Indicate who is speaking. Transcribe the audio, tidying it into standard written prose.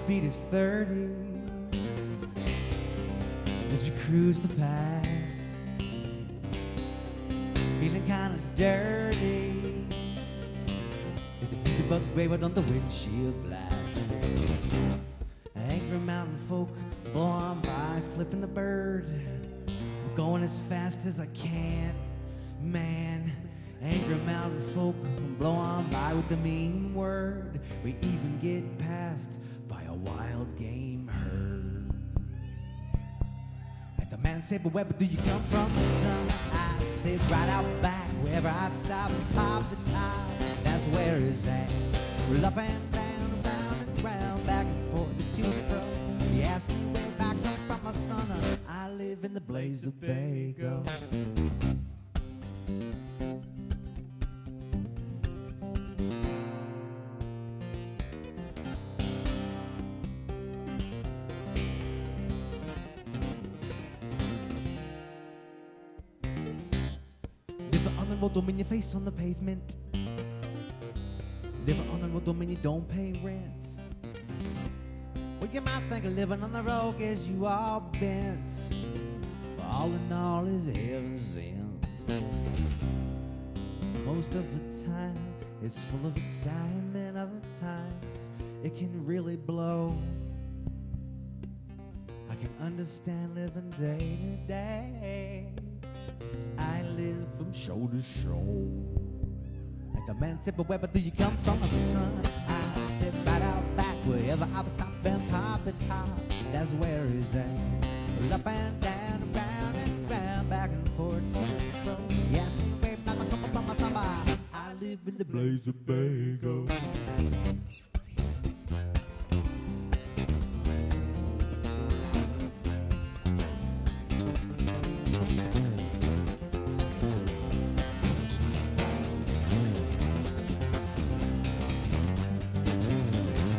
Speaker 1: speed is 30 as we cruise the pass, feeling kind of dirty as the heat bug wavered on the windshield glass. Angry mountain folk blow on by, flipping the bird. I'm going as fast as I can, man. Angry mountain folk blow on by with the mean word. We even get passed by a wild game herd. And the man said, but where do you come from, son? I said, right out back, wherever I stop and pop the top, that's where it's at. Roll up and down, around and round, back and forth, to and fro. He asked me where I come from, my son. I live in the blaze of Bago. Live on the road, don't mean your face on the pavement. Live on the road, don't mean you don't pay rent. Well, you might think of living on the road cause you are bent, but all in all is heaven sent. Most of the time it's full of excitement, other times it can really blow. I can understand living day to day, 'cause I live from show to show. And the man said, but where do you come from, son? I said, right out back, wherever I was top and pop the top, that's where it's at. Up and down, around and round, back and forth, to and fro. He asked me where I come from, my son. I live in the blaze of Bago.